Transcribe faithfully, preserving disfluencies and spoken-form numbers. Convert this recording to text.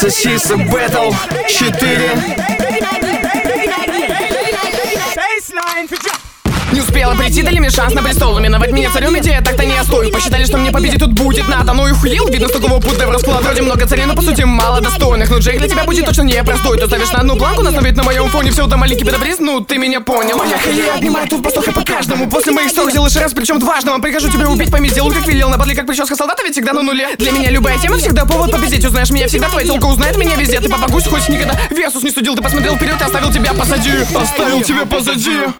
Сосиса Бэтл четыре. Не успела прийти, дали мне шанс на престол. Именовать меня царем, идея так-то не стою. Посчитали, что мне победить тут будет надо. Ну и хуел, видно, что такого путь в расклад. Вроде много царей, но по сути мало достойных. Ну Джейк для тебя будет точно не простой. Ты ставишь на одну планку, нас ведь на моем фоне все это маленький педобриз, ну ты меня понял. Моя халея обнимает тут послуха по каждому. После моих ссор взял лишь раз, причем дважды. Прихожу тебя убить, пойми, сделаю как велел. На бадле как прическа солдата, ведь всегда на нуле. Для меня любая тема всегда повод победить. Узнаешь меня всегда, твоя телка узнает меня везде. Ты папа гусь, хоть никогда Версус не судил, ты посмотрел вперед и оставил тебя позади. Оставил тебя позади.